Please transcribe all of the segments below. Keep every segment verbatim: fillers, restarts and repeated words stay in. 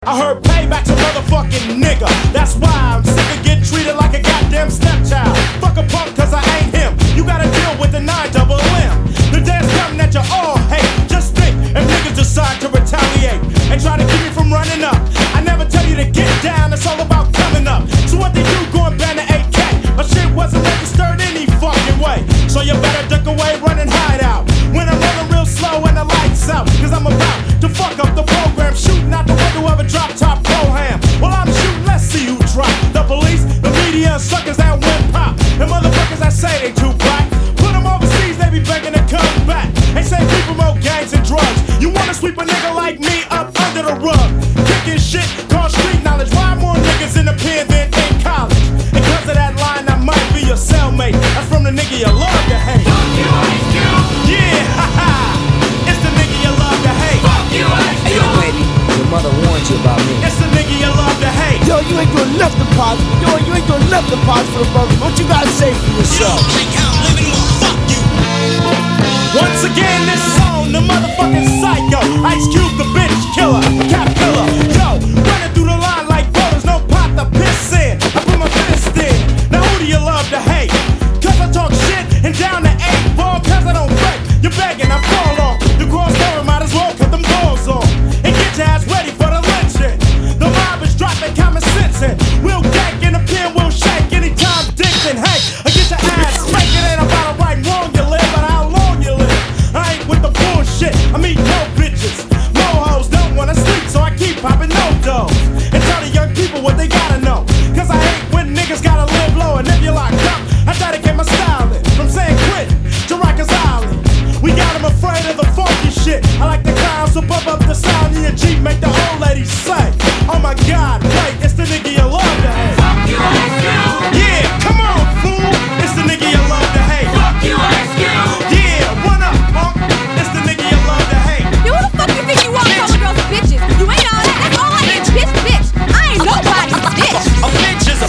I heard payback's a motherfucking nigga. That's why I'm sick of getting treated like a goddamn stepchild. Fuck a punk cause I ain't him. You gotta deal with the nine double M. The day's coming that you all hate. Just think if niggas decide to retaliate and try to keep me from running up. I never tell you to get down, it's all about coming up. So what they do, going ban the A K. My shit wasn't registered any fucking way. So you better duck away, run and hide out. When I'm running real slow and the lights out, cause I'm about to fuck up the program. Shooting out the window of a drop top pro-ham. Well, I'm shooting, let's see who drop. The police, the media, suckers that win pop. The motherfuckers that say they too black. Put them overseas, they be begging to come back. They say we promote gangs and drugs. You wanna sweep a nigga like me up under the rug. Kicking shit, call street knowledge. Why more niggas in the pen than in college? And cause of that line, I might be your cellmate. That's from the nigga you love to hate. Fuck you, Ice Cube. Yeah, haha. It's the nigga you love to hate. Fuck you, Ice Cube. Hey yo, baby, your mother warned you about me. It's the nigga you love to hate. Yo, you ain't doing nothing positive. Yo, you ain't doing nothing positive for the brother. What you gotta say for yourself? Once again, this song, the motherfucking psycho. Ice Cube, the bitch killer, cat killer. Yo, running through the line like voters, no pot to piss in. I put my fist in. Now who do you love to hate? Cause I talk shit and down the eight ball, cause I don't fake. You're begging, I fall off. The cross door, might as well cut them doors off. And get your ass ready for the lynching. The mob is dropping common sense in. We'll gank in the pen, we'll shake anytime dicks and hey. I get your ass spanking, ain't about to right and wrong you live, but how long you live. I ain't with the bullshit, I meet no bitches. No hoes don't wanna sleep, so I keep popping no dough. And tell the young people what they gotta know. Cause I hate when niggas gotta live low. And if you're locked up, I dedicate my style in. From San Quentin to Rikers Island. We got them afraid of the funky shit. I like the clowns, so bump up the sound in your Jeep. Make the old ladies say, oh my God, wait, it's the nigga you love to hate. Fuck you, Ice Cube. Yeah, come on, fool. It's the nigga you love to hate. Fuck you, Ice Cube. Yeah, run up, punk. It's the nigga you love to hate. Yo, who the fuck you think you are calling girls bitches? You ain't all that. That's all I am. Bitch, bitch. I ain't nobody's bitch. A bitch is a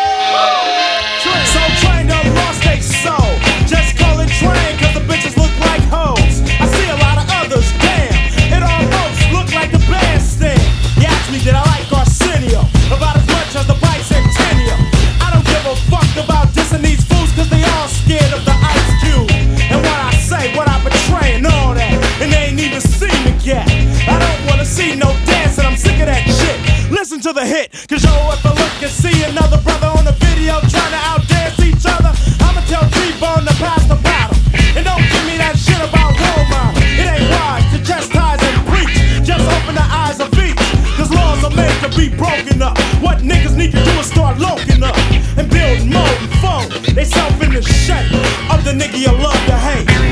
so trained up, lost they soul. Just call it train, cause the bitches look like hoes. I see a lot of others, damn. It almost look like a bandstand. You asked me, did I like Arsenio? About as much as the bicentennial. I don't give a fuck about dissing these fools, cause they all scared of the Ice Cube. And what I say, what I betray, and all that. And they ain't even seen me yet. I don't wanna see no dancing, I'm sick of that shit. Listen to the hit, cause yo, if I look and see another brother on the video trying to outdance each other, I'ma tell T-Bone to pass the bottle. And don't give me that shit about role model. It ain't wise to chastise and preach. Just open the eyes of each, cause laws are made to be broken up. What niggas need to do is start loking up and build more and phone. They self in the shape of the nigga you love to hate.